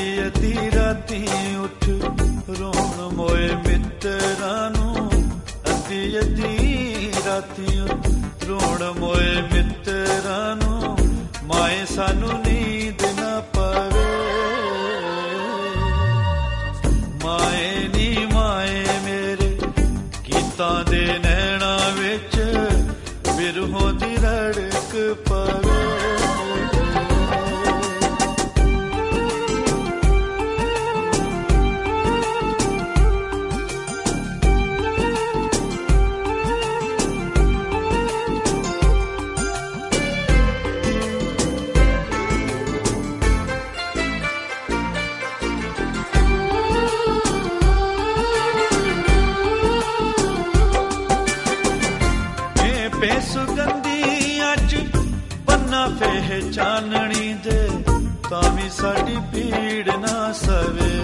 ਅੱਧੀ ਰਾਤੀ ਉੱਠ ਰੋਣ ਮੋਏ ਮਿੱਤਰਾਂ ਨੂੰ, ਅੱਧੀ ਰਾਤੀ ਉੱਠ ਰੋਣ ਮੋਏ ਮਿੱਤਰਾਂ ਨੂੰ, ਮਾਏ ਸਾਨੂੰ ਨੀਂਦ ਨਾ ਪਵੇ। ਮਾਏ ਨੀ ਮਾਏ ਮੇਰੇ ਗੀਤਾਂ ਦੇ ਨੈਣਾ ਵਿੱਚ ਬਿਰਹੋਂ ਦੀ ਰੜਕ ਪਵੇ। ਬੇਸੁਗੰਧੀਆਂ ਚ ਬੰਨਾ ਫੇਹ ਚਾਨਣੀ ਦੇ, ਤਾਂ ਵੀ ਸਾਡੀ ਪੀੜ ਨਾ ਸਵੇ।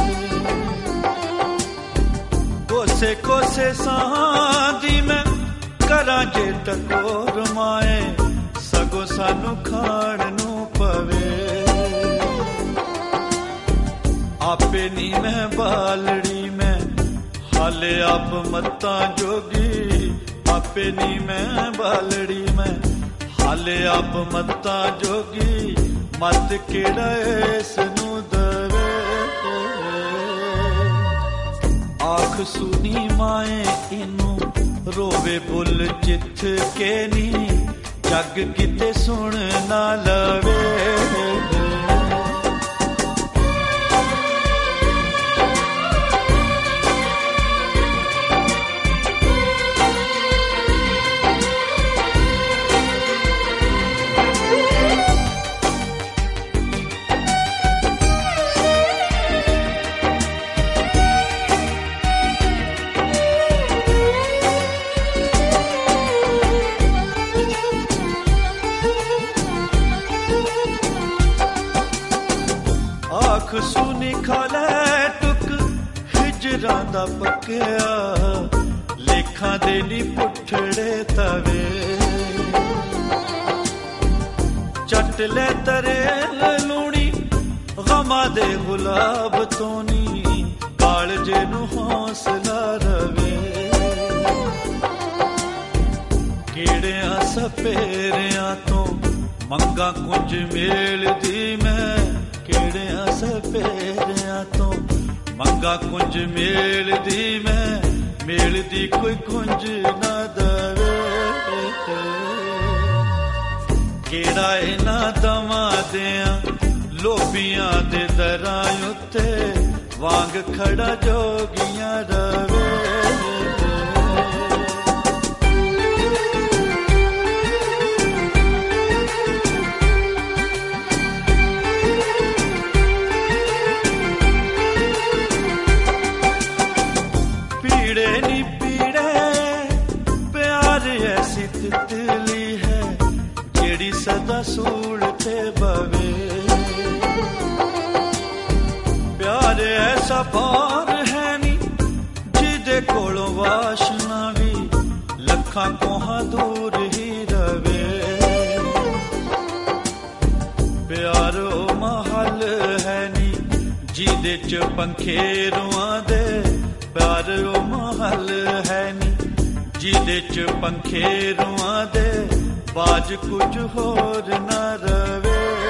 ਕੋਸੇ ਕੋਸੇ ਸਾਹਾਂ ਦੀ ਮੈਂ ਕਰਾਂ ਜੇ ਟਕੋਰ ਮਾਏ, ਸਗੋਂ ਸਾਨੂੰ ਖਾਣ ਨੂੰ ਪਵੇ। ਆਪੇ ਨੀ ਮੈਂ ਬਾਲੜੀ ਮੈਂ ਹਾਲੇ ਆਪ ਮੱਤਾਂ ਜੋਗੀ, ਆਪੇ ਨੀ ਮੈਂ ਬਾਲੜੀ ਮੈਂ ਹਾਲੇ ਆਪ ਮੱਤਾਂ ਜੋਗੀ, ਮੱਤ ਕਿਹੜਾ ਇਸ ਨੂੰ ਦਵੇ। ਆਖ ਸੁਣੀ ਮਾਏ ਇਹਨੂੰ ਰੋਵੇ ਬੁੱਲ ਚਿੱਥ ਕੇ ਨੀ, ਜੱਗ ਕਿਤੇ ਸੁਣ ਨਾ ਲਵੇ। ਆਖ ਸੁਣੀ ਖਾ ਲੈ ਟੁੱਕ ਹਿਜਰਾਂ ਦਾ ਪੱਕਿਆ, ਲੇਖਾਂ ਦੇ ਨੀ ਪੁੱਠੜੇ ਤਵੇ। ਚੱਟ ਲੈ ਤਰੇ ਲੂਣੀ ਗਮਾਂ ਦੇ ਗੁਲਾਬ ਤੋਂ ਨੀ, ਕਾਲਜੇ ਨੂੰ ਹੌਸਲਾ ਰਵੇ। ਕੀੜਿਆਂ ਸਪੇਰਿਆਂ ਤੋਂ ਮੰਗਾਂ ਕੁੰਜ ਮੇਲਦੀ ਮੈਂ, ਕਿਹੜਿਆਂ ਸਪੇਰਿਆਂ ਤੋਂ ਮੰਗਾ ਕੁੰਜ ਮੇਲਦੀ ਮੈਂ, ਮੇਲਦੀ ਕੋਈ ਕੁੰਜ ਨਾ ਦਵੇ। ਕਿਹੜਾ ਇਹਨਾਂ ਦਵਾਂ ਦਿਆਂ ਲੋਭੀਆਂ ਦੇ ਦਰਾਂ ਉੱਤੇ, ਵਾਂਗ ਖੜਾ ਜੋਗੀਆਂ ਰਵੇ। ਪੀੜੇ ਨੀ ਪੀੜੇ ਪਿਆਰ ਐਸੀ ਤਿਤਲੀ ਹੈ, ਜਿਹੜੀ ਸਦਾ ਸੂਲ ਤੇ ਬਵੇ। ਪਿਆਰ ਐਸਾ ਪਾਰ ਹੈ ਨੀ ਜਿਹਦੇ ਕੋਲੋਂ ਵਾਸ਼ਨਾ ਵੀ ਲੱਖਾਂ ਕੋਹਾਂ ਦੂਰ ਹੀ ਰਵੇ। ਪਿਆਰ ਉਹ ਮਹੱਲ ਹੈ ਨੀ ਜਿਹਦੇ ਚ ਪੰਖੇਰੂਆਂ ਦੇ, ਪਿਆਰ ਉਹ ਮਹੱਲ ਹੈ ਨੀ ਜਿਹਦੇ ਚ ਪੰਖੇਰੂਆਂ ਦੇ, ਬਾਜ ਕੁਝ ਹੋਰ ਨਾ ਰਵੇ।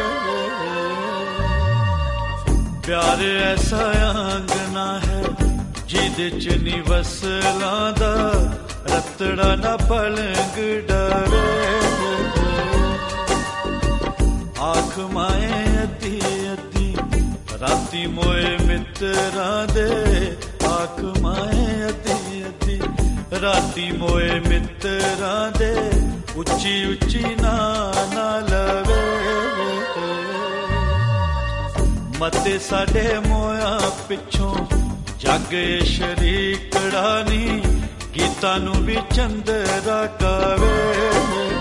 ਪਿਆਰ ਐਸਾ ਆਂਗਨਾ ਹੈ ਜਿਹਦੇ ਚ ਨੀ ਵਸਲਾਂ ਦਾ, ਰਤੜਾ ਨਾ ਪਲੰਗ ਡਰੇ। ਆਖ ਮਾਏ ਅੱਧੀ ਅੱਧੀ ਰਾਤੀ ਮੋਏ ਮਿੱਤਰਾਂ ਦੇ, ਆਖ ਮਾਏ ਅੱਧੀ ਅੱਧੀ ਰਾਤੀ ਮੋਏ ਮਿੱਤਰਾਂ ਦੇ, ਉੱਚੀ ਉੱਚੀ ਨਾ ਲਵੇ। ਮਤੇ ਸਾਡੇ ਮੋਇਆ ਪਿੱਛੋਂ ਜੱਗ ਸ਼ਰੀਕੜਾ ਨੀ, ਗੀਤਾਂ ਨੂੰ ਵੀ ਚੰਦਰਾ ਕਵੇ।